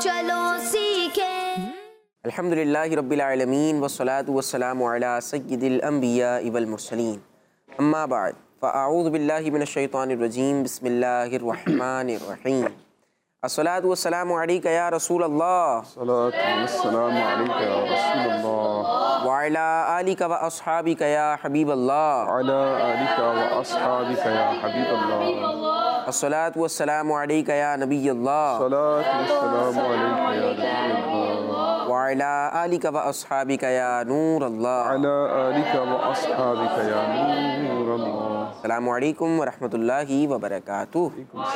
چلو سیکھیں۔ الحمدللہ رب العالمین والصلاة والسلام علی سید الانبیاء والمرسلین، اما بعد فاعوذ باللہ من الشیطان الرجیم، بسم اللہ الرحمن الرحیم۔ الصلاة والسلام علیکہ یا رسول اللہ، الصلاة والسلام علیکہ یا رسول اللہ، وعلی آلکہ واصحابکہ یا حبیب اللہ، وعلی آلکہ واصحابکہ یا حبیب اللہ، الصلاة والسلام علیکہ یا نبی اللہ، الصلاة والسلام علیکہ یا نبی اللہ، وعلی آلکہ واصحابکہ یا نور اللہ، وعلی آلکہ واصحابکہ یا نور اللہ۔ السلام علیکم ورحمۃ اللہ وبرکاتہ۔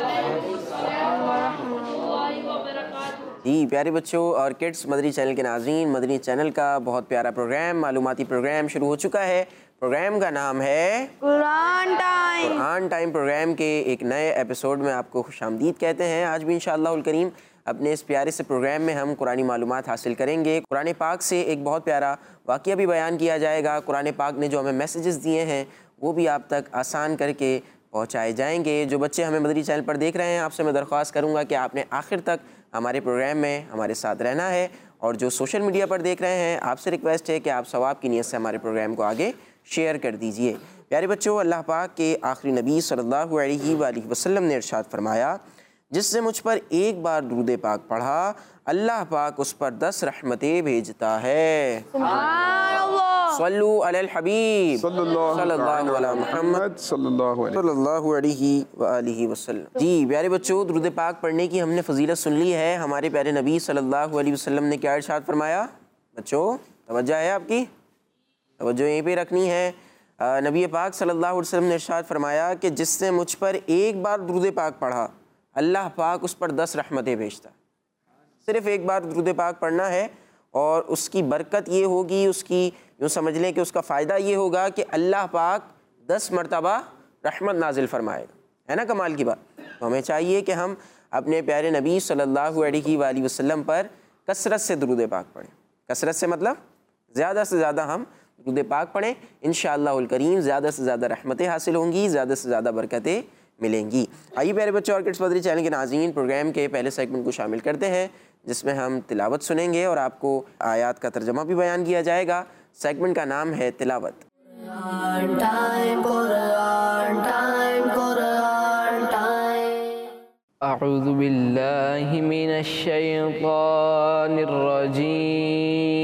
جی پیارے بچوں اور کڈس، مدنی چینل کے ناظرین، مدنی چینل کا بہت پیارا پروگرام، معلوماتی پروگرام شروع ہو چکا ہے۔ پروگرام کا نام ہے Quran time. Quran time. Program کے ایک نئے ایپیسوڈ میں آپ کو خوش آمدید کہتے ہیں۔ آج بھی انشاءاللہ الکریم اپنے اس پیارے سے پروگرام میں ہم قرآنی معلومات حاصل کریں گے۔ قرآن پاک سے ایک بہت پیارا واقعہ بھی بیان کیا جائے گا۔ قرآن پاک نے جو ہمیں میسیجز دیے ہیں وہ بھی آپ تک آسان کر کے پہنچائے جائیں گے۔ جو بچے ہمیں مدنی چینل پر دیکھ رہے ہیں، آپ سے میں درخواست کروں گا کہ آپ نے آخر تک ہمارے پروگرام میں ہمارے ساتھ رہنا ہے، اور جو سوشل میڈیا پر دیکھ رہے ہیں آپ سے ریکویسٹ ہے کہ آپ ثواب کی نیت سے ہمارے پروگرام کو آگے شیئر کر دیجئے۔ پیارے بچوں، اللہ پاک کے آخری نبی صلی اللہ علیہ وآلہ وسلم نے ارشاد فرمایا، جس نے مجھ پر ایک بار درود پاک پڑھا اللہ پاک اس پر 10 رحمتیں بھیجتا ہے۔ سبحان اللہ۔ صلو علی الحبیب صلی اللہ علی محمد صلی اللہ علیہ صلی اللہ علیہ وآلہ وسلم۔ جی پیارے بچوں، درود پاک پڑھنے کی ہم نے فضیلت سن لی ہے۔ ہمارے پیارے نبی صلی اللہ علیہ وسلم نے کیا ارشاد فرمایا؟ بچوں توجہ ہے آپ کی، توجہ یہیں پہ رکھنی ہے۔ نبی پاک صلی اللہ علیہ وسلم نے ارشاد فرمایا کہ جس نے مجھ پر ایک بار درود پاک پڑھا اللہ پاک اس پر 10 رحمتیں بھیجتا ہے۔ صرف ایک بار درود پاک پڑھنا ہے، اور اس کی برکت یہ ہوگی، اس کی یوں سمجھ لیں کہ اس کا فائدہ یہ ہوگا کہ اللہ پاک 10 مرتبہ رحمت نازل فرمائے گا۔ ہے نا کمال کی بات؟ تو ہمیں چاہیے کہ ہم اپنے پیارے نبی صلی اللہ علیہ وآلہ وسلم پر کثرت سے درود پاک پڑھیں۔ کثرت سے مطلب زیادہ سے زیادہ ہم درود پاک پڑھیں، انشاءاللہ الکریم زیادہ سے زیادہ رحمتیں حاصل ہوں گی، زیادہ سے زیادہ برکتیں ملیں گی۔ آئیے پیارے بچوں اور کڈس مدنی چینل کے ناظرین، پروگرام کے پہلے سیگمنٹ کو شامل کرتے ہیں، جس میں ہم تلاوت سنیں گے اور آپ کو آیات کا ترجمہ بھی بیان کیا جائے گا۔ سیگمنٹ کا نام ہے تلاوت۔ Quran time, Quran time, Quran time. اعوذ باللہ من الشیطان الرجیم،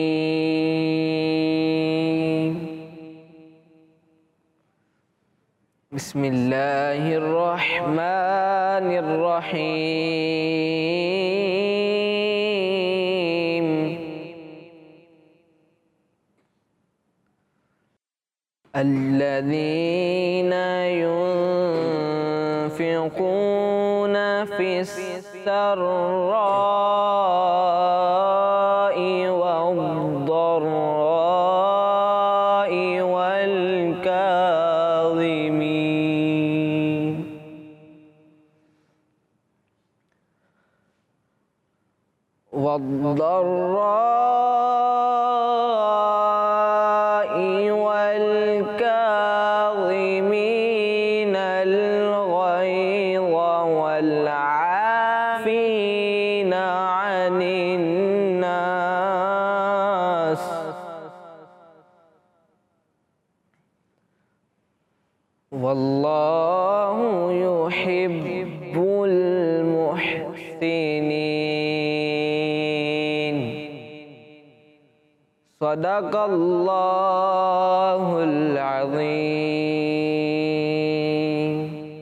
بسم اللہ الرحمن الرحیم۔ الذین ينفقون فی السراء والضراء والكاظمين الغيظ والعافين عن الناس والله يحب المحسنين۔ صدق اللہ العظیم۔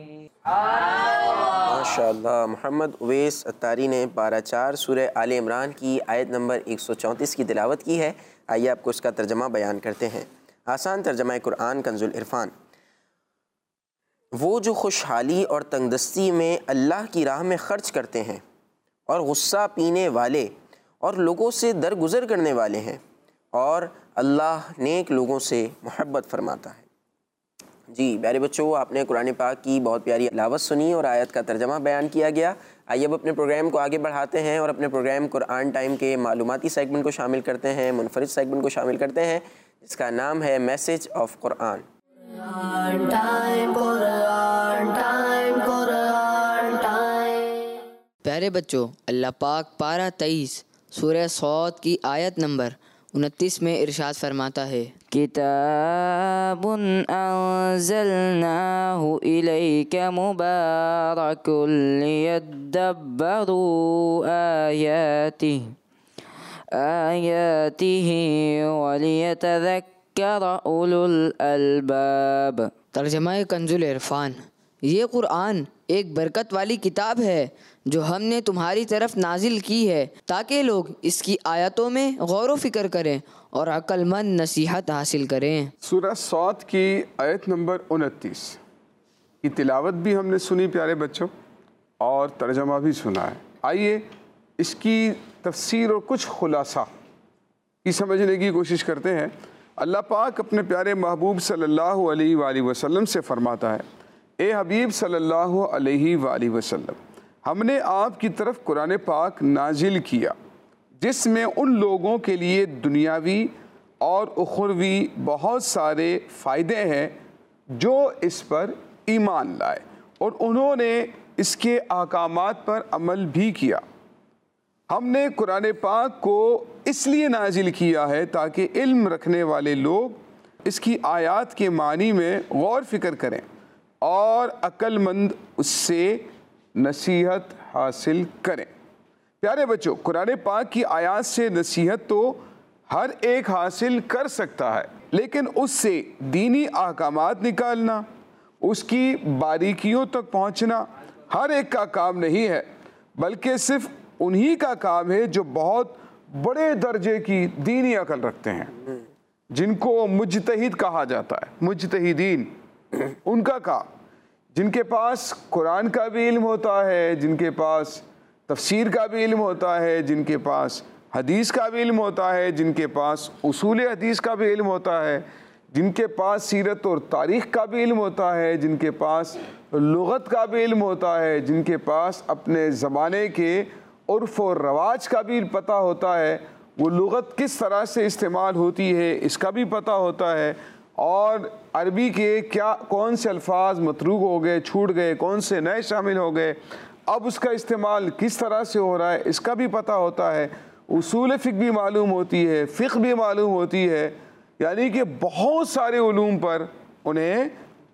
ماشاءاللہ۔ محمد اویس اتاری نے پارہ 4 سورہ آل عمران کی آیت نمبر 134 کی تلاوت کی ہے۔ آئیے آپ کو اس کا ترجمہ بیان کرتے ہیں۔ آسان ترجمہ قرآن کنز العرفان۔ وہ جو خوشحالی اور تنگدستی میں اللہ کی راہ میں خرچ کرتے ہیں اور غصہ پینے والے اور لوگوں سے درگزر کرنے والے ہیں، اور اللہ نیک لوگوں سے محبت فرماتا ہے۔ جی پیارے بچوں، آپ نے قرآن پاک کی بہت پیاری تلاوت سنی اور آیت کا ترجمہ بیان کیا گیا۔ آئیے اب اپنے پروگرام کو آگے بڑھاتے ہیں اور اپنے پروگرام قرآن ٹائم کے معلوماتی سیگمنٹ کو شامل کرتے ہیں، منفرد سیگمنٹ کو شامل کرتے ہیں، جس کا نام ہے message of Quran. Quran time, Quran time, Quran time. پیارے بچوں، اللہ پاک پارہ 23 سورہ صاد کی آیت نمبر 29 میں ارشاد فرماتا ہے، کتاب انزلناہ الیک مبارک لیدبروا آیاتہ ولیتذکر اولو الالباب۔ ترجمہ کنز العرفان، یہ قرآن ایک برکت والی کتاب ہے جو ہم نے تمہاری طرف نازل کی ہے تاکہ لوگ اس کی آیتوں میں غور و فکر کریں اور عقل مند نصیحت حاصل کریں۔ سورہ صاد کی آیت نمبر 29 کی تلاوت بھی ہم نے سنی پیارے بچوں، اور ترجمہ بھی سنا ہے۔ آئیے اس کی تفسیر اور کچھ خلاصہ کی سمجھنے کی کوشش کرتے ہیں۔ اللہ پاک اپنے پیارے محبوب صلی اللہ علیہ وآلہ وسلم سے فرماتا ہے، اے حبیب صلی اللہ علیہ وآلہ وسلم، ہم نے آپ کی طرف قرآن پاک نازل کیا جس میں ان لوگوں کے لیے دنیاوی اور اخروی بہت سارے فائدے ہیں جو اس پر ایمان لائے اور انہوں نے اس کے احکامات پر عمل بھی کیا۔ ہم نے قرآن پاک کو اس لیے نازل کیا ہے تاکہ علم رکھنے والے لوگ اس کی آیات کے معنی میں غور فکر کریں اور عقل مند اس سے نصیحت حاصل کریں۔ پیارے بچوں، قرآن پاک کی آیات سے نصیحت تو ہر ایک حاصل کر سکتا ہے، لیکن اس سے دینی احکامات نکالنا، اس کی باریکیوں تک پہنچنا ہر ایک کا کام نہیں ہے، بلکہ صرف انہی کا کام ہے جو بہت بڑے درجے کی دینی عقل رکھتے ہیں، جن کو مجتہد کہا جاتا ہے، مجتہدین، ان کا کام، جن کے پاس قرآن کا بھی علم ہوتا ہے، جن کے پاس تفسیر کا بھی علم ہوتا ہے، جن کے پاس حدیث کا بھی علم ہوتا ہے، جن کے پاس اصول حدیث کا بھی علم ہوتا ہے، جن کے پاس سیرت اور تاریخ کا بھی علم ہوتا ہے، جن کے پاس لغت کا بھی علم ہوتا ہے، جن کے پاس اپنے زمانے کے عرف و رواج کا بھی پتہ ہوتا ہے، وہ لغت کس طرح سے استعمال ہوتی ہے اس کا بھی پتہ ہوتا ہے، اور عربی کے کون سے الفاظ متروک ہو گئے، چھوٹ گئے، کون سے نئے شامل ہو گئے، اب اس کا استعمال کس طرح سے ہو رہا ہے اس کا بھی پتہ ہوتا ہے، اصول فقہ بھی معلوم ہوتی ہے، فقہ بھی معلوم ہوتی ہے، یعنی کہ بہت سارے علوم پر انہیں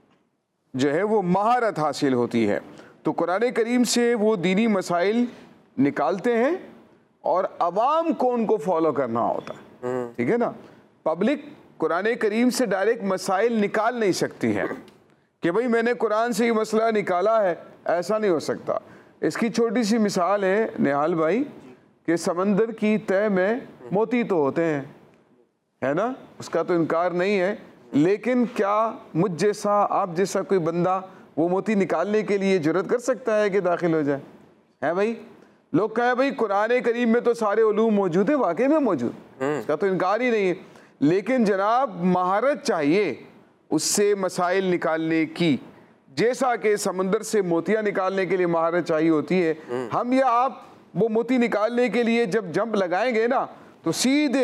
جو ہے وہ مہارت حاصل ہوتی ہے۔ تو قرآن کریم سے وہ دینی مسائل نکالتے ہیں اور عوام کو ان کو فالو کرنا ہوتا ہے، ٹھیک ہے نا۔ پبلک قرآن کریم سے ڈائریکٹ مسائل نکال نہیں سکتی ہے کہ بھئی میں نے قرآن سے یہ مسئلہ نکالا ہے، ایسا نہیں ہو سکتا۔ اس کی چھوٹی سی مثال ہے نہال بھائی کہ سمندر کی تہہ میں موتی تو ہوتے ہیں، ہے نا، اس کا تو انکار نہیں ہے، لیکن کیا مجھ جیسا آپ جیسا کوئی بندہ وہ موتی نکالنے کے لیے جرأت کر سکتا ہے کہ داخل ہو جائے؟ ہے بھائی، لوگ کہیں بھئی قرآن کریم میں تو سارے علوم موجود ہیں، واقعی میں موجود، اس کا تو انکار ہی نہیں ہے، لیکن جناب مہارت چاہیے اس سے مسائل نکالنے کی، جیسا کہ سمندر سے موتیاں نکالنے کے لیے مہارت چاہیے ہوتی ہے۔ ہم یا آپ وہ موتی نکالنے کے لیے جب جمپ لگائیں گے نا تو سیدھے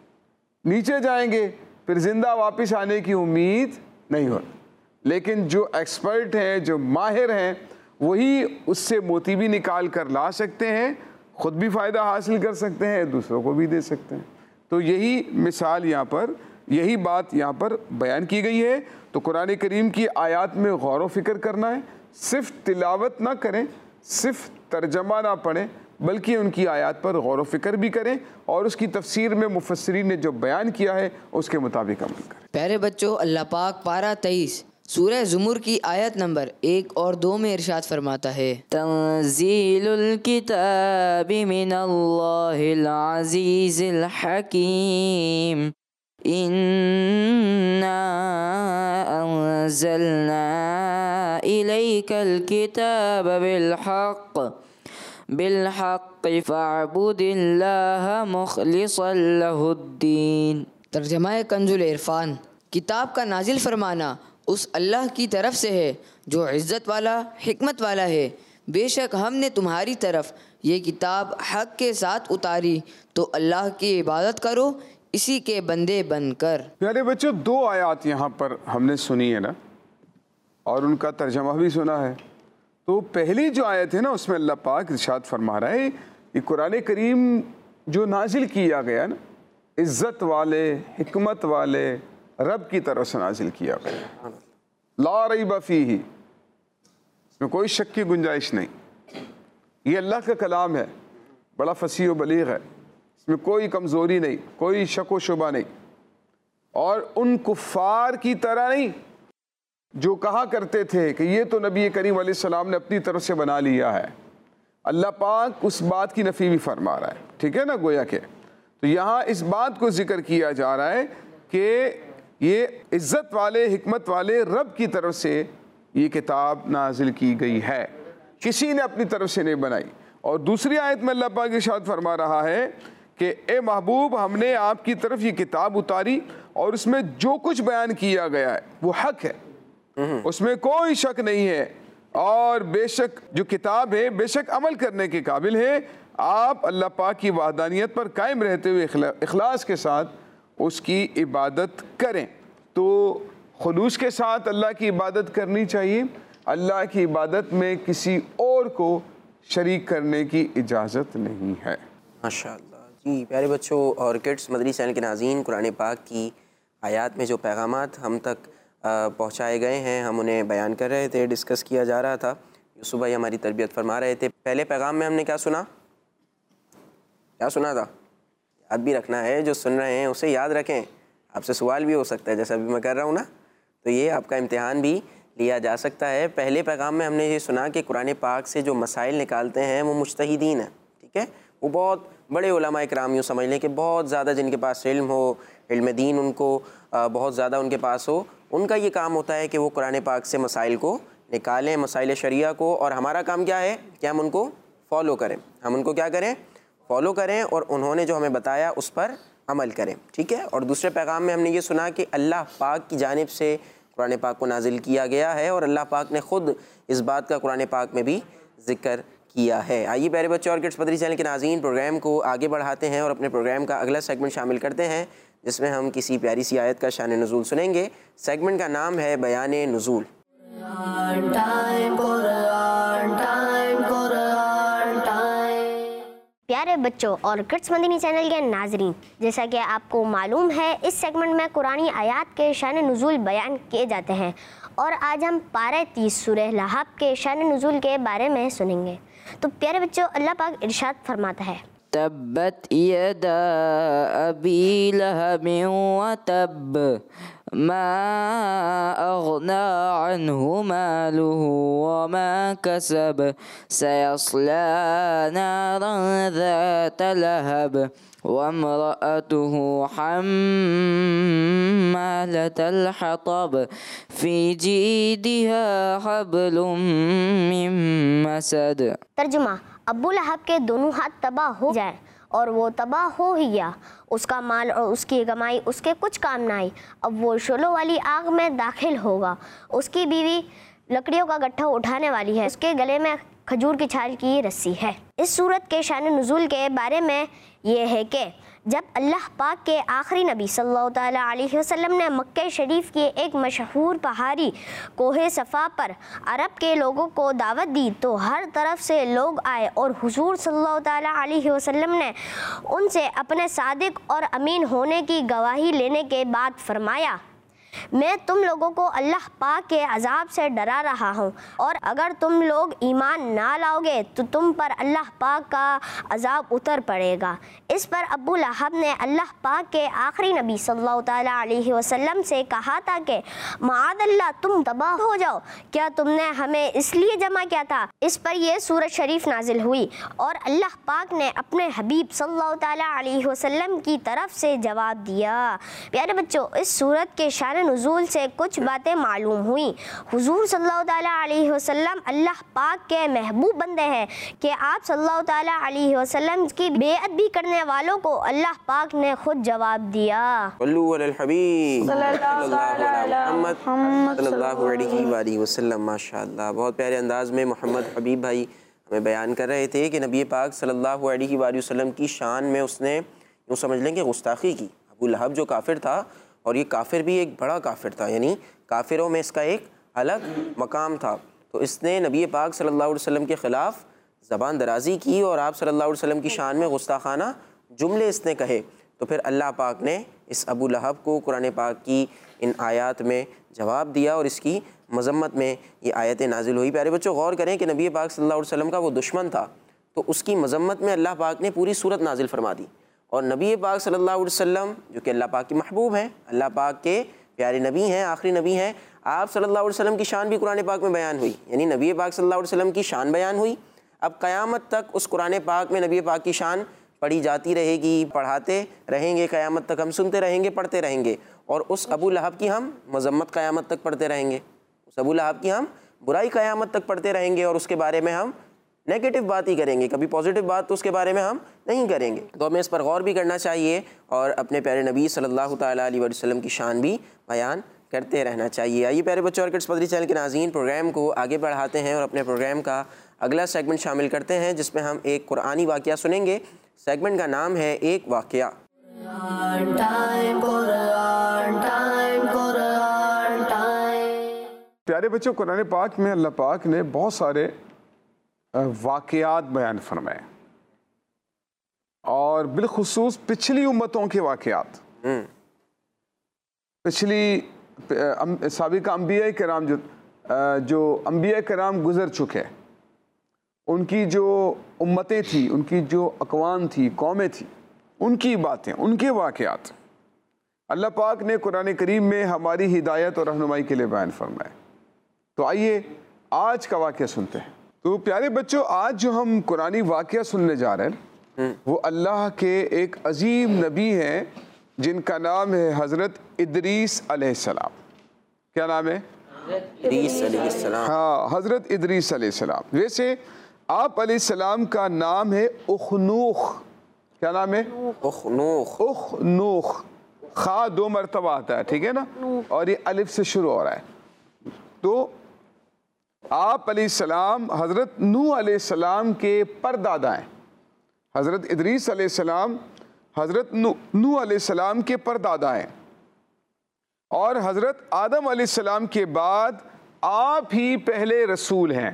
نیچے جائیں گے، پھر زندہ واپس آنے کی امید نہیں ہوتی، لیکن جو ایکسپرٹ ہیں، جو ماہر ہیں، وہی اس سے موتی بھی نکال کر لا سکتے ہیں، خود بھی فائدہ حاصل کر سکتے ہیں، دوسروں کو بھی دے سکتے ہیں۔ تو یہی مثال یہاں پر، یہی بات یہاں پر بیان کی گئی ہے۔ تو قرآن کریم کی آیات میں غور و فکر کرنا ہے، صرف تلاوت نہ کریں، صرف ترجمہ نہ پڑھیں، بلکہ ان کی آیات پر غور و فکر بھی کریں اور اس کی تفسیر میں مفسرین نے جو بیان کیا ہے اس کے مطابق عمل کریں۔ پیارے بچوں، اللہ پاک پارہ 23 سورہ زمر کی آیت نمبر 1 اور 2 میں ارشاد فرماتا ہے، تنزیل الکتاب من اللہ العزیز الحکیم، انا انزلنا الیک الکتاب بالحق فاعبد اللہ مخلصا لہ الدین۔ ترجمہ کنز العرفان، کتاب کا نازل فرمانا اس اللہ کی طرف سے ہے جو عزت والا، حکمت والا ہے۔ بے شک ہم نے تمہاری طرف یہ کتاب حق کے ساتھ اتاری، تو اللہ کی عبادت کرو اسی کے بندے بن کر۔ پیارے بچوں، 2 آیات یہاں پر ہم نے سنی ہے نا، اور ان کا ترجمہ بھی سنا ہے۔ تو پہلی جو آیت ہے نا اس میں اللہ پاک ارشاد فرما رہا ہے یہ قرآن کریم جو نازل کیا گیا نا عزت والے حکمت والے رب کی طرف سے نازل کیا گیا، لا ریب فیہ، اس میں کوئی شک کی گنجائش نہیں، یہ اللہ کا کلام ہے، بڑا فصیح و بلیغ ہے، اس میں کوئی کمزوری نہیں، کوئی شک و شبہ نہیں، اور ان کفار کی طرح نہیں جو کہا کرتے تھے کہ یہ تو نبی کریم علیہ السلام نے اپنی طرف سے بنا لیا ہے، اللہ پاک اس بات کی نفی بھی فرما رہا ہے، ٹھیک ہے نا گویا کہ تو یہاں اس بات کو ذکر کیا جا رہا ہے کہ یہ عزت والے حکمت والے رب کی طرف سے یہ کتاب نازل کی گئی ہے، کسی نے اپنی طرف سے نہیں بنائی۔ اور دوسری آیت میں اللہ پاک ارشاد فرما رہا ہے کہ اے محبوب ہم نے آپ کی طرف یہ کتاب اتاری اور اس میں جو کچھ بیان کیا گیا ہے وہ حق ہے، اس میں کوئی شک نہیں ہے، اور بے شک جو کتاب ہے بے شک عمل کرنے کے قابل ہے، آپ اللہ پاک کی وحدانیت پر قائم رہتے ہوئے اخلاص کے ساتھ اس کی عبادت کریں۔ تو خلوص کے ساتھ اللہ کی عبادت کرنی چاہیے، اللہ کی عبادت میں کسی اور کو شریک کرنے کی اجازت نہیں ہے۔ ماشاءاللہ جی پیارے بچوں اور کڈس مدری چینل کے ناظرین، قرآن پاک کی آیات میں جو پیغامات ہم تک پہنچائے گئے ہیں ہم انہیں بیان کر رہے تھے، ڈسکس کیا جا رہا تھا، یوسف بھائی ہماری تربیت فرما رہے تھے۔ پہلے پیغام میں ہم نے کیا سنا تھا؟ یاد بھی رکھنا ہے، جو سن رہے ہیں اسے یاد رکھیں، آپ سے سوال بھی ہو سکتا ہے جیسا ابھی میں کر رہا ہوں نا، تو یہ آپ کا امتحان بھی لیا جا سکتا ہے۔ پہلے پیغام میں ہم نے یہ سنا کہ قرآن پاک سے جو مسائل نکالتے ہیں وہ مجتہدین ہیں، ٹھیک ہے، وہ بہت بڑے علماء کرام، یوں سمجھ لیں کہ بہت زیادہ جن کے پاس علم ہو، علم دین ان کو بہت زیادہ ان کے پاس ہو، ان کا یہ کام ہوتا ہے کہ وہ قرآن پاک سے مسائل کو نکالیں، مسائل شریعہ کو، اور ہمارا کام کیا ہے کہ ہم ان کو فالو کریں، ہم ان کو کیا کریں، فالو کریں، اور انہوں نے جو ہمیں بتایا اس پر عمل کریں، ٹھیک ہے۔ اور دوسرے پیغام میں ہم نے یہ سنا کہ اللہ پاک کی جانب سے قرآن پاک کو نازل کیا گیا ہے، اور اللہ پاک نے خود اس بات کا قرآن پاک میں بھی ذکر کیا ہے۔ آئیے پیارے بچوں اور کڈس مدری چینل کے ناظرین، پروگرام کو آگے بڑھاتے ہیں اور اپنے پروگرام کا اگلا سیگمنٹ شامل کرتے ہیں جس میں ہم کسی پیاری سی آیت کا شان نزول سنیں گے۔ سیگمنٹ کا نام ہے بیان نزول۔ Quran time, Quran time, Quran time. پیارے بچوں اور کڈس مدنی چینل کے ناظرین، جیسا کہ آپ کو معلوم ہے اس سیگمنٹ میں قرآنی آیات کے شان نزول بیان کیے جاتے ہیں، اور آج ہم پارہ 30 سورہ لہب کے شان نزول کے بارے میں سنیں گے۔ تو پیارے بچوں اللہ پاک ارشاد فرماتا ہے تبت یدا ابی لہب وتب ما اغنى عنه ماله وما كسب سيصلى نارا ذات لهب وامرأته حمالة الحطب في جيدها حبل من مسد۔ ترجمہ، ابو لہب کے دونوں ہاتھ تباہ ہو جائیں، اور وہ تباہ ہو ہی گیا، اس کا مال اور اس کی کمائی اس کے کچھ کام نہ آئی، اب وہ شعلوں والی آگ میں داخل ہوگا، اس کی بیوی لکڑیوں کا گٹھا اٹھانے والی ہے، اس کے گلے میں کھجور کی چھال کی رسی ہے۔ اس صورت کے شان نزول کے بارے میں یہ ہے کہ جب اللہ پاک کے آخری نبی صلی اللہ تعالیٰ علیہ وسلم نے مکہ شریف کی ایک مشہور پہاڑی کوہ صفا پر عرب کے لوگوں کو دعوت دی تو ہر طرف سے لوگ آئے، اور حضور صلی اللہ تعالیٰ علیہ وسلم نے ان سے اپنے صادق اور امین ہونے کی گواہی لینے کے بعد فرمایا، میں تم لوگوں کو اللہ پاک کے عذاب سے ڈرا رہا ہوں، اور اگر تم لوگ ایمان نہ لاؤ گے تو تم پر اللہ پاک کا عذاب اتر پڑے گا۔ اس پر ابو لہب نے اللہ پاک کے آخری نبی صلی اللہ تعالیٰ علیہ وسلم سے کہا تھا کہ معاذ اللہ تم تباہ ہو جاؤ، کیا تم نے ہمیں اس لیے جمع کیا تھا؟ اس پر یہ سورۃ شریف نازل ہوئی، اور اللہ پاک نے اپنے حبیب صلی اللہ تعالیٰ علیہ وسلم کی طرف سے جواب دیا۔ پیارے بچوں، اس سورت کے شان نزول سے کچھ باتیں معلوم ہوئیں۔ حضور صلی اللہ تعالیٰ علیہ وسلم اللہ پاک کے محبوب بندے ہیں کہ آپ صلی اللہ تعالیٰ علیہ وسلم کی بیعت بھی کرنے والوں کو اللہ پاک نے خود جواب دیا۔ صلو علی الحبیب صلی اللہ علی محمد صلی اللہ علیہ وآلہ وسلم۔ ماشاءاللہ بہت پیارے انداز میں محمد حبیب بھائی ہمیں بیان کر رہے تھے کہ نبی پاک صلی اللہ علیہ وآلہ وسلم کی شان میں اس نے یوں سمجھ لیں کہ گستاخی کی۔ ابو لہب جو کافر تھا، اور یہ کافر بھی ایک بڑا کافر تھا، یعنی کافروں میں اس کا ایک الگ مقام تھا، تو اس نے نبی پاک صلی اللہ علیہ وسلم کے خلاف زبان درازی کی اور آپ صلی اللہ علیہ وسلم کی شان میں گستاخانہ جملے اس نے کہے، تو پھر اللہ پاک نے اس ابو لہب کو قرآن پاک کی ان آیات میں جواب دیا اور اس کی مذمت میں یہ آیتیں نازل ہوئی۔ پیارے بچوں غور کریں کہ نبی پاک صلی اللہ علیہ وسلم کا وہ دشمن تھا، تو اس کی مذمت میں اللہ پاک نے پوری صورت نازل فرما دی، اور نبی پاک صلی اللہ علیہ وسلم جو کہ اللہ پاک کے محبوب ہیں، اللہ پاک کے پیارے نبی ہیں، آخری نبی ہیں، آپ صلی اللہ علیہ وسلم کی شان بھی قرآن پاک میں بیان ہوئی، یعنی نبی پاک صلی اللہ علیہ وسلم کی شان بیان ہوئی۔ اب قیامت تک اس قرآن پاک میں نبی پاک کی شان پڑھی جاتی رہے گی، پڑھاتے رہیں گے، قیامت تک ہم سنتے رہیں گے، پڑھتے رہیں گے، اور اس ابو لہب کی ہم مذمت قیامت تک پڑھتے رہیں گے، اس ابو لہب کی ہم برائی قیامت تک پڑھتے رہیں گے، اور اس کے بارے میں ہم نیگیٹو بات ہی کریں گے، کبھی پازیٹیو بات تو اس کے بارے میں ہم نہیں کریں گے۔ تو ہمیں اس پر غور بھی کرنا چاہیے اور اپنے پیارے نبی صلی اللہ تعالیٰ علیہ وسلم کی شان بھی بیان کرتے رہنا چاہیے۔ آئیے پیارے بچوں اور کڈس مدری چینل کے ناظرین، پروگرام کو آگے بڑھاتے ہیں اور اپنے پروگرام کا اگلا سیگمنٹ شامل کرتے ہیں، جس میں ہم ایک قرآنی واقعہ سنیں گے۔ سیگمنٹ کا نام ہے ایک واقعہ۔ Quran time, Quran time, Quran time. پیارے بچوں، قرآن پاک میں اللہ پاک نے بہت سارے واقعات بیان فرمائے، اور بالخصوص پچھلی امتوں کے واقعات، پچھلی سابقہ انبیاء کرام جو انبیاء کرام گزر چکے، ان کی جو امتیں تھیں، ان کی جو اقوام تھی، قومیں تھیں، ان کی باتیں، ان کے واقعات اللہ پاک نے قرآن کریم میں ہماری ہدایت اور رہنمائی کے لیے بیان فرمائے۔ تو آئیے آج کا واقعہ سنتے ہیں۔ تو پیارے بچوں، آج جو ہم قرآنی واقعہ سننے جا رہے ہیں وہ اللہ کے ایک عظیم نبی ہیں جن کا نام ہے حضرت ادریس علیہ السلام۔ کیا نام ہے؟ ادریس علیہ السلام۔ ہاں، حضرت ادریس علیہ السلام۔ ویسے آپ علیہ السلام کا نام ہے اخنوخ۔ کیا نام ہے؟ اخنوخ۔ اخنوخ، خا 2 مرتبہ آتا ہے، ٹھیک ہے نا، اور یہ الف سے شروع ہو رہا ہے۔ تو آپ علیہ السلام حضرت نوح علیہ السلام کے پردادا ہیں۔ حضرت ادریس علیہ السلام حضرت نوح علیہ السلام کے پردادا ہیں، اور حضرت آدم علیہ السلام کے بعد آپ ہی پہلے رسول ہیں۔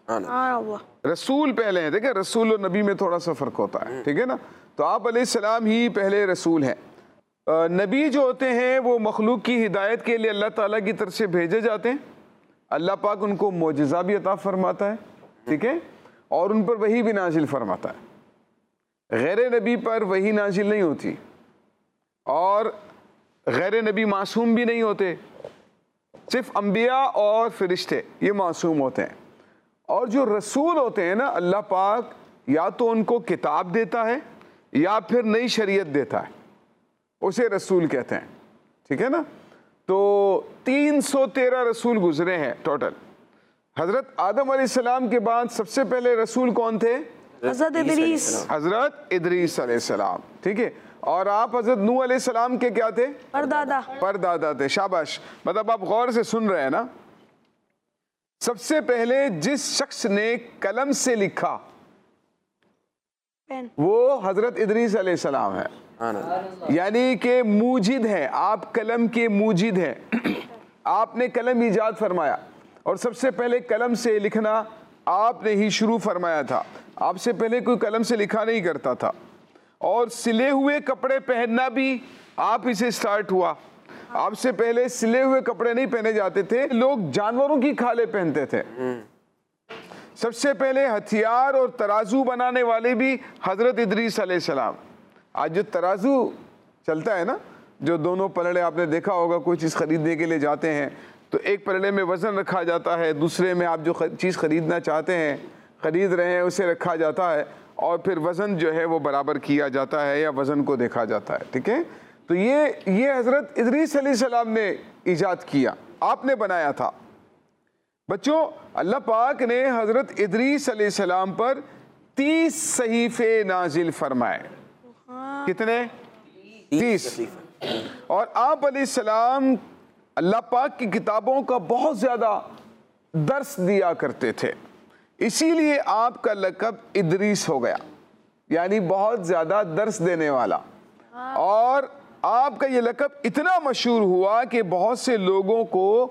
رسول پہلے ہیں، دیکھیں رسول اور نبی میں تھوڑا سا فرق ہوتا ہے، ٹھیک ہے نا۔ تو آپ علیہ السلام ہی پہلے رسول ہیں۔ نبی جو ہوتے ہیں وہ مخلوق کی ہدایت کے لیے اللہ تعالیٰ کی طرف سے بھیجے جاتے ہیں، اللہ پاک ان کو معجزہ بھی عطا فرماتا ہے، ٹھیک ہے، اور ان پر وحی بھی نازل فرماتا ہے۔ غیر نبی پر وحی نازل نہیں ہوتی، اور غیر نبی معصوم بھی نہیں ہوتے، صرف انبیاء اور فرشتے یہ معصوم ہوتے ہیں۔ اور جو رسول ہوتے ہیں نا، اللہ پاک یا تو ان کو کتاب دیتا ہے یا پھر نئی شریعت دیتا ہے، اسے رسول کہتے ہیں، ٹھیک ہے نا۔ تو 313 رسول گزرے ہیں ٹوٹل۔ حضرت آدم علیہ السلام کے بعد سب سے پہلے رسول کون تھے؟ حضرت ادریس۔ حضرت ادریس علیہ السلام، ٹھیک ہے۔ اور آپ حضرت نوح علیہ السلام کے کیا تھے؟ پردادا تھے۔ شاباش، مطلب آپ غور سے سن رہے ہیں نا۔ سب سے پہلے جس شخص نے قلم سے لکھا وہ حضرت ادریس علیہ السلام ہے، یعنی کہ موجد ہیں، آپ قلم کے موجد ہیں۔ آپ نے قلم ایجاد فرمایا، اور سب سے پہلے قلم سے لکھنا آپ نے ہی شروع فرمایا تھا۔ آپ سے پہلے کوئی قلم سے لکھا نہیں کرتا تھا، اور سلے ہوئے کپڑے پہننا بھی آپ ہی سے سٹارٹ ہوا۔ آپ سے پہلے سلے ہوئے کپڑے نہیں پہنے جاتے تھے، لوگ جانوروں کی کھالیں پہنتے تھے۔ سب سے پہلے ہتھیار اور ترازو بنانے والے بھی حضرت ادریس علیہ السلام۔ آج جو ترازو چلتا ہے نا، جو دونوں پلڑے آپ نے دیکھا ہوگا، کوئی چیز خریدنے کے لیے جاتے ہیں تو ایک پلڑے میں وزن رکھا جاتا ہے، دوسرے میں آپ جو چیز خریدنا چاہتے ہیں، خرید رہے ہیں، اسے رکھا جاتا ہے، اور پھر وزن جو ہے وہ برابر کیا جاتا ہے یا وزن کو دیکھا جاتا ہے، ٹھیک ہے۔ تو یہ حضرت ادریس علیہ السلام نے ایجاد کیا، آپ نے بنایا تھا۔ بچوں، اللہ پاک نے حضرت ادریس علیہ السلام پر 30 صحیفے نازل فرمائے۔ کتنے؟ 30۔ اور آپ علیہ السلام اللہ پاک کی کتابوں کا بہت زیادہ درس دیا کرتے تھے، اسی لیے آپ کا لقب ادریس ہو گیا، یعنی بہت زیادہ درس دینے والا۔ اور آپ کا یہ لقب اتنا مشہور ہوا کہ بہت سے لوگوں کو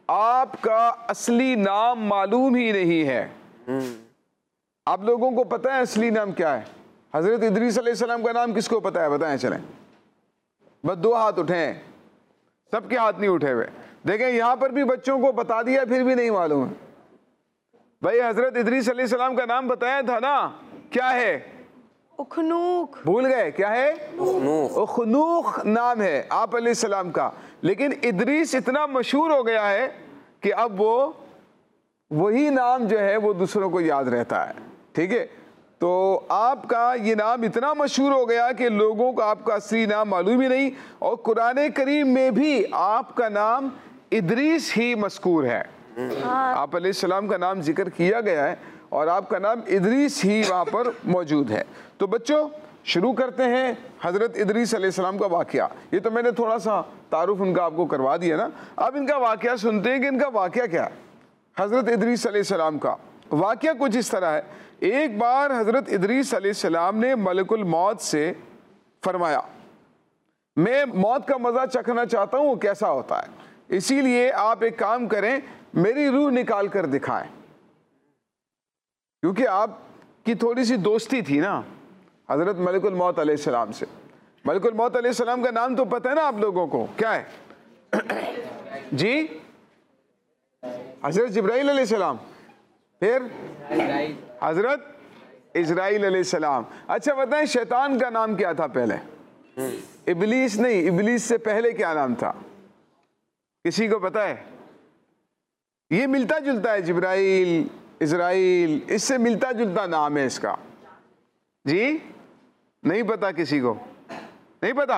آپ کا اصلی نام معلوم ہی نہیں ہے. آپ لوگوں کو پتہ ہے اصلی نام کیا ہے؟ حضرت ادریس علیہ السلام کا نام کس کو پتہ ہے؟ بتائیں چلیں. بس 2 ہاتھ اٹھے ہیں, سب کے ہاتھ نہیں اٹھے ہوئے. دیکھیں یہاں پر بھی بچوں کو بتا دیا پھر بھی نہیں معلوم ہے. بھائی حضرت ادریس علیہ السلام کا نام بتایا تھا نا, کیا ہے؟ اخنوخ. بھول گئے کیا ہے؟ اخنوخ نام ہے آپ علیہ السلام کا. لیکن ادریس اتنا مشہور ہو گیا ہے کہ اب وہی نام جو ہے وہ دوسروں کو یاد رہتا ہے. ٹھیک ہے, تو آپ کا یہ نام اتنا مشہور ہو گیا کہ لوگوں کو آپ کا اصلی نام معلوم ہی نہیں. اور قرآن کریم میں بھی آپ کا نام ادریس ہی مذکور ہے. آپ علیہ السلام کا نام ذکر کیا گیا ہے اور آپ کا نام ادریس ہی وہاں پر موجود ہے. تو بچوں شروع کرتے ہیں حضرت ادریس علیہ السلام کا واقعہ. یہ تو میں نے تھوڑا سا تعارف ان کا آپ کو کروا دیا نا. اب ان کا واقعہ سنتے ہیں کہ ان کا واقعہ کیا ہے. حضرت ادریس علیہ السلام کا واقعہ کچھ اس طرح ہے. ایک بار حضرت ادریس علیہ السلام نے ملک الموت سے فرمایا میں موت کا مزہ چکھنا چاہتا ہوں, وہ کیسا ہوتا ہے, اسی لیے آپ ایک کام کریں, میری روح نکال کر دکھائیں. کیونکہ آپ کی تھوڑی سی دوستی تھی نا حضرت ملک الموت علیہ السلام سے. ملک الموت علیہ السلام کا نام تو پتہ ہے نا آپ لوگوں کو, کیا ہے جی؟ حضرت جبرائیل علیہ السلام, پھر حضرت اسرائیل علیہ السلام. اچھا بتائیں شیطان کا نام کیا تھا پہلے؟ ابلیس نہیں, ابلیس سے پہلے کیا نام تھا؟ کسی کو پتہ ہے؟ یہ ملتا جلتا ہے, جبرائیل اسرائیل اس سے ملتا جلتا نام ہے اس کا. جی نہیں پتا کسی کو؟ نہیں پتا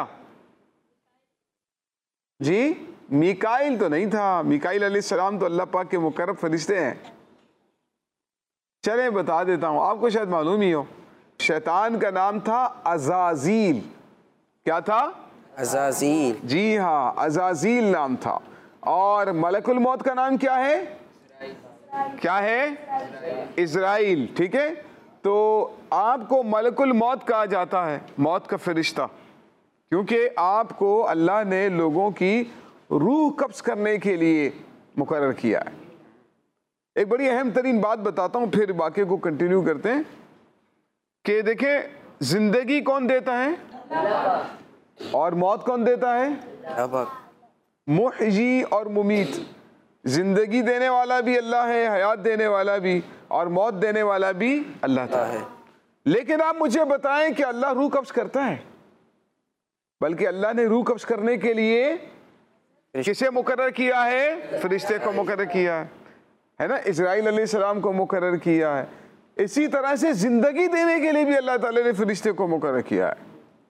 جی؟ میکائیل تو نہیں تھا, میکائیل علیہ السلام تو اللہ پاک کے مقرب فرشتے ہیں. چلیں بتا دیتا ہوں, آپ کو شاید معلوم ہی ہو. شیطان کا نام تھا عزازیل. کیا تھا؟ عزازیل. جی ہاں, عزازیل نام تھا. اور ملک الموت کا نام کیا ہے؟ کیا ہے؟ اسرائیل. ٹھیک ہے, تو آپ کو ملک الموت کہا جاتا ہے, موت کا فرشتہ, کیونکہ آپ کو اللہ نے لوگوں کی روح قبض کرنے کے لیے مقرر کیا ہے. ایک بڑی اہم ترین بات بتاتا ہوں پھر واقعے کو کنٹینیو کرتے ہیں کہ دیکھیں زندگی کون دیتا ہے اور موت کون دیتا ہے؟ محیی اور ممیت. زندگی دینے والا بھی اللہ ہے, حیات دینے والا بھی, اور موت دینے والا بھی اللہ تعالی ہے. لیکن آپ مجھے بتائیں کہ اللہ روح قبض کرتا ہے؟ بلکہ اللہ نے روح قبض کرنے کے لیے کسے مقرر کیا ہے؟ فرشتے کو مقرر کیا ہے نا, اسرائیل علیہ السلام کو مقرر کیا ہے. اسی طرح سے زندگی دینے کے لیے بھی اللہ تعالی نے فرشتے کو مقرر کیا ہے.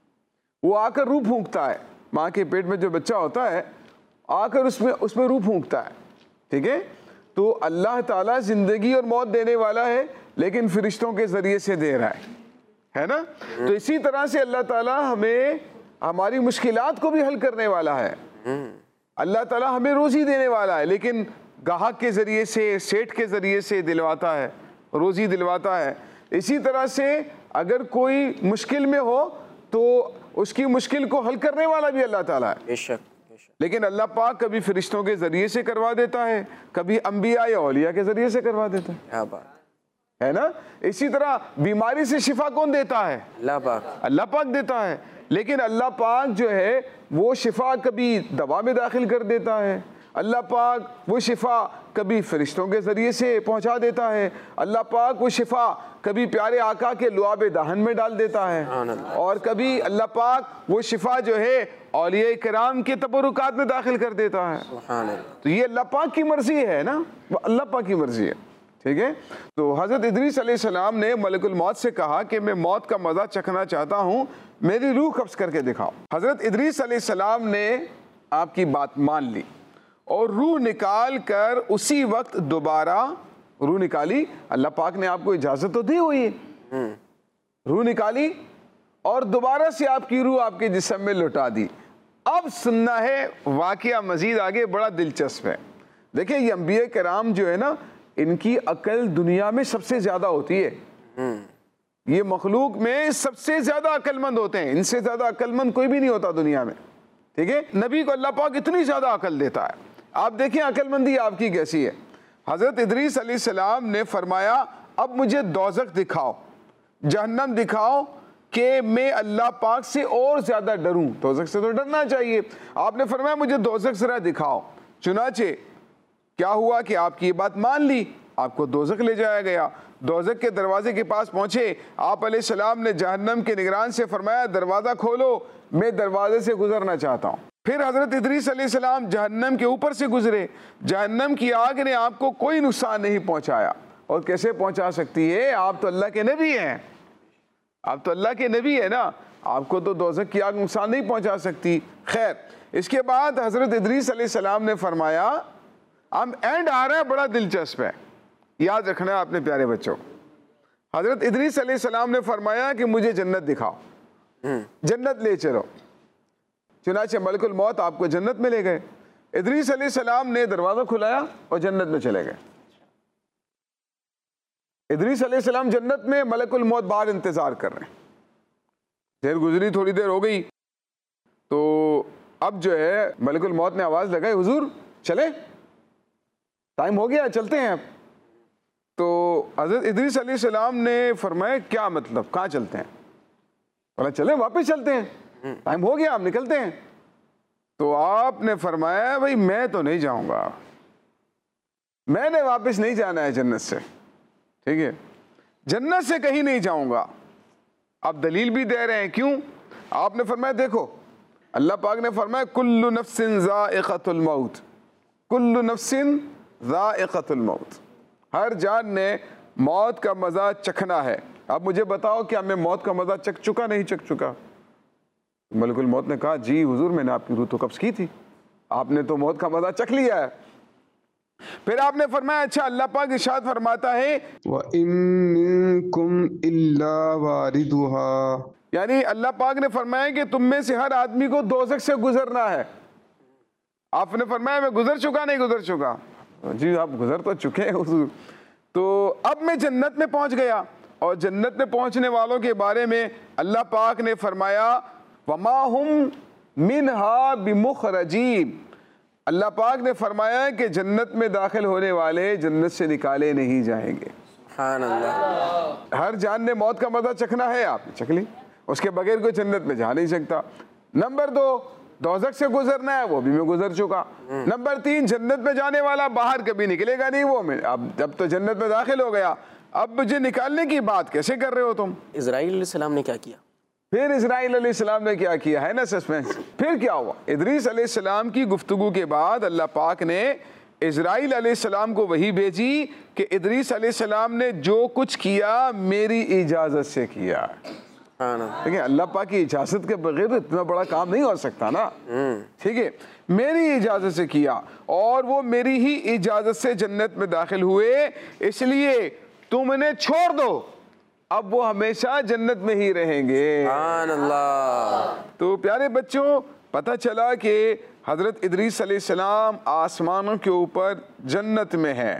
وہ آ کر روح پھونکتا ہے, ماں کے پیٹ میں جو بچہ ہوتا ہے آ کر اس میں روح پھونکتا ہے. ٹھیک ہے, تو اللہ تعالیٰ زندگی اور موت دینے والا ہے لیکن فرشتوں کے ذریعے سے دے رہا ہے نا. تو اسی طرح سے اللہ تعالیٰ ہمیں ہماری مشکلات کو بھی حل کرنے والا ہے. اللہ تعالیٰ ہمیں روزی دینے والا ہے لیکن گاہک کے ذریعے سے, سیٹھ کے ذریعے سے دلواتا ہے, روزی دلواتا ہے. اسی طرح سے اگر کوئی مشکل میں ہو تو اس کی مشکل کو حل کرنے والا بھی اللہ تعالیٰ ہے. بے شک. لیکن اللہ پاک کبھی فرشتوں کے ذریعے سے کروا دیتا ہے, کبھی انبیاء یا اولیاء کے ذریعے سے کروا دیتا ہے. کیا بات ہے نا. اسی طرح بیماری سے شفا کون دیتا ہے؟ اللہ پاک. اللہ پاک دیتا ہے. لیکن اللہ پاک جو ہے وہ شفا کبھی دوا میں داخل کر دیتا ہے, اللہ پاک وہ شفا کبھی فرشتوں کے ذریعے سے پہنچا دیتا ہے, اللہ پاک وہ شفا کبھی پیارے آقا کے لعاب دہن میں ڈال دیتا ہے, اور کبھی اللہ پاک وہ شفا جو ہے اولیاء کرام کے تبرکات میں داخل کر دیتا ہے. تو یہ اللہ پاک کی مرضی ہے نا, وہ اللہ پاک کی مرضی ہے. ٹھیک ہے, تو حضرت ادریس علیہ السلام نے ملک الموت سے کہا کہ میں موت کا مزہ چکھنا چاہتا ہوں, میری روح قبض کر کے دکھاؤ. حضرت ادریس علیہ السلام نے آپ کی بات مان لی اور روح نکال کر اسی وقت دوبارہ روح نکالی. اللہ پاک نے آپ کو اجازت تو دی ہوئی ہے, روح نکالی اور دوبارہ سے آپ کی روح آپ کے جسم میں لوٹا دی. اب سننا ہے واقعہ مزید آگے, بڑا دلچسپ ہے. دیکھیں یہ انبیاء کرام جو ہے نا, ان کی عقل دنیا میں سب سے زیادہ ہوتی ہے. یہ مخلوق میں سب سے زیادہ عقل مند ہوتے ہیں, ان سے زیادہ عقل مند کوئی بھی نہیں ہوتا دنیا میں. ٹھیک ہے, نبی کو اللہ پاک اتنی زیادہ عقل دیتا ہے. آپ دیکھیں عقل مندی آپ کی کیسی ہے. حضرت ادریس علیہ السلام نے فرمایا اب مجھے دوزخ دکھاؤ, جہنم دکھاؤ کہ میں اللہ پاک سے اور زیادہ ڈروں. دوزخ سے تو ڈرنا چاہیے. آپ نے فرمایا مجھے دوزخ ذرا دکھاؤ. چنانچہ کیا ہوا کہ آپ کی یہ بات مان لی, آپ کو دوزخ لے جایا گیا. دوزخ کے دروازے کے پاس پہنچے, آپ علیہ السلام نے جہنم کے نگران سے فرمایا دروازہ کھولو, میں دروازے سے گزرنا چاہتا ہوں. پھر حضرت ادریس علیہ السلام جہنم کے اوپر سے گزرے. جہنم کی آگ نے آپ کو کوئی نقصان نہیں پہنچایا. اور کیسے پہنچا سکتی ہے؟ آپ تو اللہ کے نبی ہیں, آپ تو اللہ کے نبی ہیں نا, آپ کو تو دوزخ کی آگ نقصان نہیں پہنچا سکتی. خیر, اس کے بعد حضرت ادریس علیہ السلام نے فرمایا, اب اینڈ آ رہا ہے بڑا دلچسپ ہے, یاد رکھنا ہے آپ نے پیارے بچوں. حضرت ادریس علیہ السلام نے فرمایا کہ مجھے جنت دکھاؤ, جنت لے چلو. چنانچہ ملک الموت آپ کو جنت میں لے گئے. ادریس علیہ السلام نے دروازہ کھلایا اور جنت میں چلے گئے. ادریس علیہ السلام جنت میں, ملک الموت باہر انتظار کر رہے ہیں. دیر گزری, تھوڑی دیر ہو گئی, تو اب جو ہے ملک الموت نے آواز لگائی, حضور چلیں, ٹائم ہو گیا, چلتے ہیں. تو حضرت ادریس علیہ السلام نے فرمایا کیا مطلب, کہاں چلتے ہیں؟ بولا چلیں, واپس چلتے ہیں, ٹائم ہو گیا, ہم نکلتے ہیں. تو آپ نے فرمایا بھائی میں تو نہیں جاؤں گا, میں نے واپس نہیں جانا ہے جنت سے, ٹھیک ہے, جنت سے کہیں نہیں جاؤں گا. آپ دلیل بھی دے رہے ہیں, کیوں؟ آپ نے فرمایا دیکھو اللہ پاک نے فرمایا کل نفس ذائقۃ الموت, کل نفس ذائقۃ الموت, ہر جان نے موت کا مزہ چکھنا ہے. اب مجھے بتاؤ کیا میں موت کا مزہ چکھ چکا نہیں چکھ چکا؟ ملک الموت نے کہا جی حضور میں نے آپ کی روح تو قبض کی تھی, آپ نے تو موت کا مزہ چکھ لیا ہے. پھر آپ نے فرمایا اچھا اللہ پاک ارشاد فرماتا ہے وَإِن مِّنكُمْ إِلَّا وَارِدُهَا, یعنی اللہ پاک نے فرمایا کہ تم میں سے ہر آدمی کو دوزخ سے گزرنا ہے. آپ نے فرمایا میں گزر چکا نہیں گزر چکا؟ جی آپ گزر تو چکے ہیں حضور. تو اب میں جنت میں پہنچ گیا, اور جنت میں پہنچنے والوں کے بارے میں اللہ پاک نے فرمایا وَمَا هُمْ مِنْهَا بِمُخْرَجِينَ, اللہ پاک نے فرمایا کہ جنت میں داخل ہونے والے جنت سے نکالے نہیں جائیں گے. سبحان اللہ. ہر جان نے موت کا مزہ چکھنا ہے, آپ نے چکھ لی, اس کے بغیر کوئی جنت میں جا نہیں سکتا. نمبر 2 دوزخ سے گزرنا ہے, وہ بھی میں گزر چکا. نمبر 3 جنت میں جانے والا باہر کبھی نکلے گا نہیں, وہ میں اب تو جنت میں داخل ہو گیا, اب مجھے نکالنے کی بات کیسے کر رہے ہو تم؟ اسرائیل علیہ السلام نے کیا کیا؟ پھر اسرائیل علیہ السلام نے کیا کیا ہے نا سسپینس. پھر کیا ہوا؟ ادریس علیہ السلام کی گفتگو کے بعد اللہ پاک نے اسرائیل علیہ السلام کو وحی بھیجی کہ ادریس علیہ السلام نے جو کچھ کیا میری اجازت سے کیا. دیکھیں اللہ پاک کی اجازت کے بغیر اتنا بڑا کام نہیں ہو سکتا نا, ٹھیک ہے, میری اجازت سے کیا, اور وہ میری ہی اجازت سے جنت میں داخل ہوئے, اس لیے تم انہیں چھوڑ دو, اب وہ ہمیشہ جنت میں ہی رہیں گے. سبحان اللہ. تو پیارے بچوں پتہ چلا کہ حضرت ادریس علیہ السلام آسمانوں کے اوپر جنت میں ہے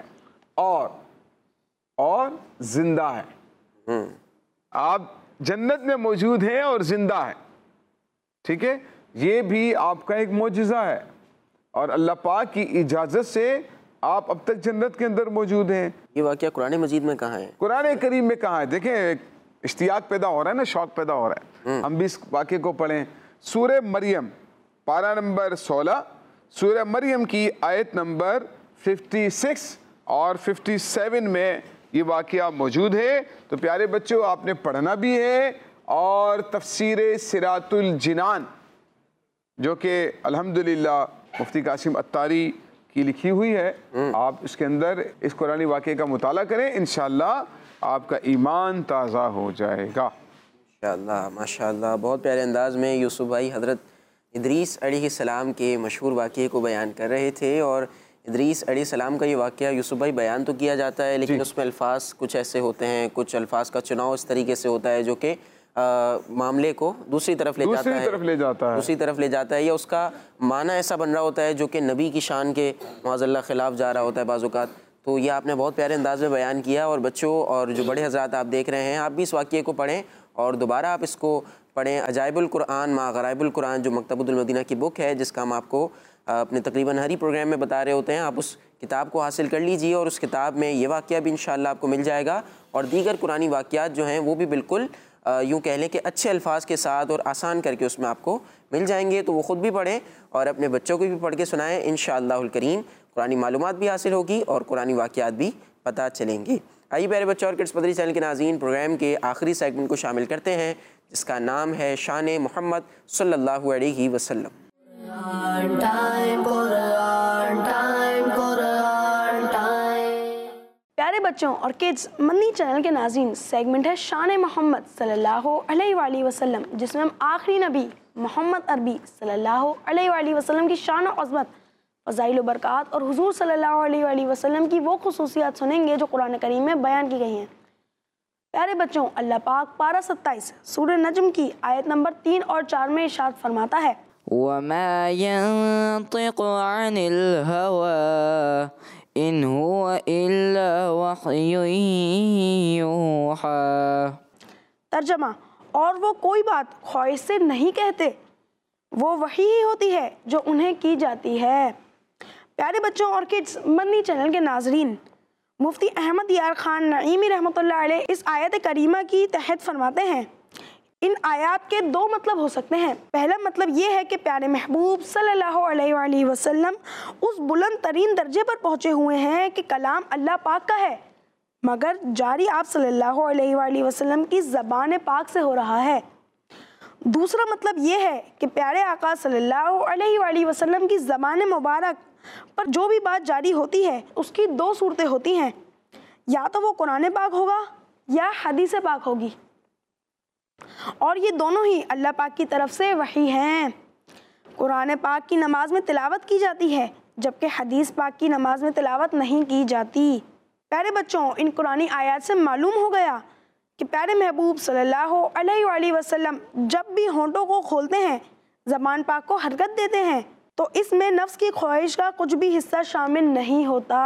اور زندہ ہے. آپ جنت میں موجود ہیں اور زندہ ہیں, ٹھیک ہے, یہ بھی آپ کا ایک معجزہ ہے, اور اللہ پاک کی اجازت سے آپ اب تک جنت کے اندر موجود ہیں. یہ واقعہ قرآن مجید میں کہاں ہے؟ قرآن کریم میں کہاں ہے؟ دیکھیں اشتیاق پیدا ہو رہا ہے نا, شوق پیدا ہو رہا ہے, ہم بھی اس واقعے کو پڑھیں. سورہ مریم پارہ نمبر 16, سورہ مریم کی آیت نمبر 56 اور 57 میں یہ واقعہ موجود ہے. تو پیارے بچوں آپ نے پڑھنا بھی ہے, اور تفسیر صراط الجنان جو کہ الحمدللہ مفتی قاسم عطاری کی لکھی ہوئی ہے, آپ اس کے اندر اس قرآنی واقعے کا مطالعہ کریں, انشاءاللہ آپ کا ایمان تازہ ہو جائے گا. ماشاءاللہ ماشاءاللہ. بہت پیارے انداز میں یوسف بھائی حضرت ادریس علیہ السلام کے مشہور واقعے کو بیان کر رہے تھے. اور ادریس علیہ السلام کا یہ واقعہ یوسف بھائی بیان تو کیا جاتا ہے, لیکن اس میں الفاظ کچھ ایسے ہوتے ہیں, کچھ الفاظ کا چناؤ اس طریقے سے ہوتا ہے جو کہ معاملے کو دوسری طرف لے جاتا ہے, یا اس کا معنی ایسا بن رہا ہوتا ہے جو کہ نبی کی شان کے معاذ اللہ خلاف جا رہا ہوتا ہے بعض اوقات. تو یہ آپ نے بہت پیارے انداز میں بیان کیا. اور بچوں اور جو بڑے حضرات آپ دیکھ رہے ہیں, آپ بھی اس واقعے کو پڑھیں اور دوبارہ آپ اس کو پڑھیں عجائب القرآن ما غرائب القرآن جو مکتبۃ المدینہ کی بک ہے، جس کا ہم آپ کو اپنے تقریباً ہر ہی پروگرام میں بتا رہے ہوتے ہیں، آپ اس کتاب کو حاصل کر لیجئے، اور اس کتاب میں یہ واقعہ بھی انشاءاللہ آپ کو مل جائے گا، اور دیگر قرآنی واقعات جو ہیں وہ بھی بالکل یوں کہہ لیں کہ اچھے الفاظ کے ساتھ اور آسان کر کے اس میں آپ کو مل جائیں گے، تو وہ خود بھی پڑھیں اور اپنے بچوں کو بھی پڑھ کے سنائیں، انشاءاللہ الکریم قرآنی معلومات بھی حاصل ہوگی اور قرآنی واقعات بھی پتہ چلیں گے۔ آئیے پیارے بچوں اور کڈس مدری چینل کے ناظرین، پروگرام کے آخری سیگمنٹ کو شامل کرتے ہیں، جس کا نام ہے شان محمد صلی اللہ علیہ وسلم۔ Quran time, Quran time, Quran time. پیارے بچوں اور کڈز مدنی چینل کے ناظرین، سیگمنٹ ہے شان محمد صلی اللہ علیہ وآلہ وسلم، جس میں ہم آخری نبی محمد عربی صلی اللہ علیہ وآلہ وسلم کی شان و عظمت، فضائل و برکات اور حضور صلی اللہ علیہ وآلہ وسلم کی وہ خصوصیات سنیں گے جو قرآن کریم میں بیان کی گئی ہیں۔ پیارے بچوں، اللہ پاک پارہ 27 سورہ نجم کی آیت نمبر 3 اور 4 میں ارشاد فرماتا ہے، وما ينطق عن الهوى إن هو إلا وحي يوحى۔ ترجمہ، اور وہ کوئی بات خواہش سے نہیں کہتے، وہ وحی ہی ہوتی ہے جو انہیں کی جاتی ہے۔ پیارے بچوں اور کڈز مدنی چینل کے ناظرین، مفتی احمد یار خان نعیمی رحمۃ اللہ علیہ اس آیت کریمہ کی تحت فرماتے ہیں، ان آیات کے دو مطلب ہو سکتے ہیں۔ پہلا مطلب یہ ہے کہ پیارے محبوب صلی اللہ علیہ وآلہ وسلم اس بلند ترین درجے پر پہنچے ہوئے ہیں کہ کلام اللہ پاک کا ہے، مگر جاری آپ صلی اللہ علیہ وآلہ وسلم کی زبان پاک سے ہو رہا ہے۔ دوسرا مطلب یہ ہے کہ پیارے آقا صلی اللہ علیہ وآلہ وسلم کی زبان مبارک پر جو بھی بات جاری ہوتی ہے اس کی دو صورتیں ہوتی ہیں، یا تو وہ قرآن پاک ہوگا یا حدیث پاک ہوگی، اور یہ دونوں ہی اللہ پاک کی طرف سے وحی ہیں۔ قرآن پاک کی نماز میں تلاوت کی جاتی ہے، جبکہ حدیث پاک کی نماز میں تلاوت نہیں کی جاتی۔ پیارے بچوں، ان قرآنی آیات سے معلوم ہو گیا کہ پیارے محبوب صلی اللہ علیہ وآلہ وسلم جب بھی ہونٹوں کو کھولتے ہیں، زبان پاک کو حرکت دیتے ہیں، تو اس میں نفس کی خواہش کا کچھ بھی حصہ شامل نہیں ہوتا۔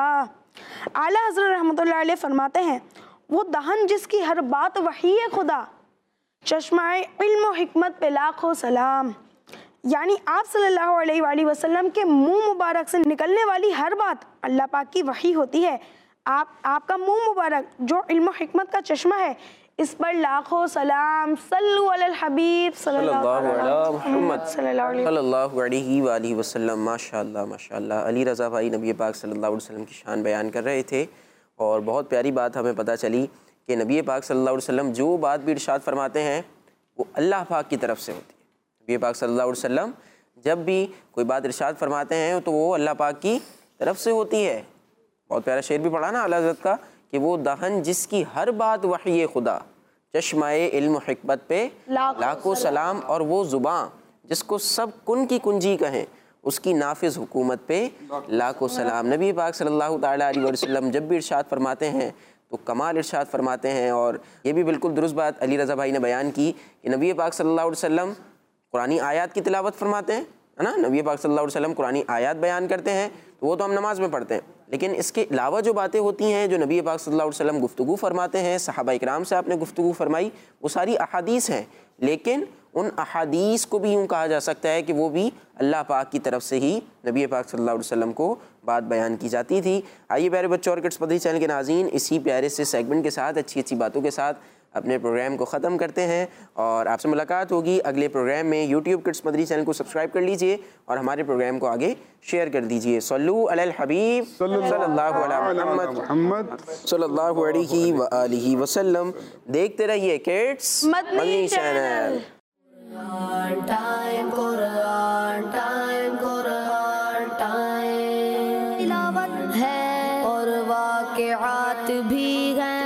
اعلیٰ حضرت رحمۃ اللہ علیہ فرماتے ہیں، وہ دہن جس کی ہر بات وحی خدا، چشمہ علم و حکمت پہ لاکھوں سلام، یعنی آپ صلی اللہ علیہ وآلہ وسلم کے منہ مبارک سے نکلنے والی ہر بات اللہ پاک کی وحی ہوتی ہے۔ آپ کا منہ مبارک جو علم و حکمت کا چشمہ ہے، اس پر لاکھوں سلام۔ صلو علی الحبیب صلی اللہ علیہ محمد صلی اللہ علیہ وآلہ وسلم۔ ماشاءاللہ ماشاءاللہ، علی رضا بھائی نبی پاک صلی اللہ علیہ وسلم کی شان بیان کر رہے تھے، اور بہت پیاری بات ہمیں پتہ چلی کہ نبی پاک صلی اللہ علیہ وسلم جو بات بھی ارشاد فرماتے ہیں وہ اللہ پاک کی طرف سے ہوتی ہے۔ نبی پاک صلی اللہ علیہ وسلم جب بھی کوئی بات ارشاد فرماتے ہیں تو وہ اللہ پاک کی طرف سے ہوتی ہے۔ بہت پیارا شعر بھی پڑھا نا اعلیٰ حضرت کا کہ وہ دہن جس کی ہر بات وحی خدا، چشمہ علم و حکمت پہ لاکھوں سلام، اور وہ زباں جس کو سب کن کی کنجی کہیں، اس کی نافذ حکومت پہ لاکھوں سلام۔ نبی پاک صلی اللہ تعالیٰ علیہ وسلم جب بھی ارشاد فرماتے ہیں تو کمال ارشاد فرماتے ہیں، اور یہ بھی بالکل درست بات علی رضا بھائی نے بیان کی کہ نبی پاک صلی اللہ علیہ وسلم قرآنی آیات کی تلاوت فرماتے ہیں، ہے نا، نبی پاک صلی اللہ علیہ وسلم قرآنی آیات بیان کرتے ہیں، تو وہ تو ہم نماز میں پڑھتے ہیں، لیکن اس کے علاوہ جو باتیں ہوتی ہیں جو نبی پاک صلی اللہ علیہ وسلم گفتگو فرماتے ہیں، صحابہ اکرام سے آپ نے گفتگو فرمائی، وہ ساری احادیث ہیں، لیکن ان احادیث کو بھی یوں کہا جا سکتا ہے کہ وہ بھی اللہ پاک کی طرف سے ہی نبی پاک صلی اللہ علیہ وسلم کو بات بیان کی جاتی تھی۔ آئیے پیارے بچوں اور کڈس مدری چینل کے ناظرین، اسی پیارے سے سیگمنٹ کے ساتھ، اچھی اچھی باتوں کے ساتھ اپنے پروگرام کو ختم کرتے ہیں، اور آپ سے ملاقات ہوگی اگلے پروگرام میں۔ یوٹیوب کڈس مدری چینل کو سبسکرائب کر لیجئے اور ہمارے پروگرام کو آگے شیئر کر دیجئے۔ صلو علی الحبیب صلی اللہ علی محمد صلی اللہ علیہ وآلہ وسلم۔ دیکھتے رہیے kids Madani channel. Quran time, Quran time, Quran time. تلاوت ہے اور واقعات بھی ہیں،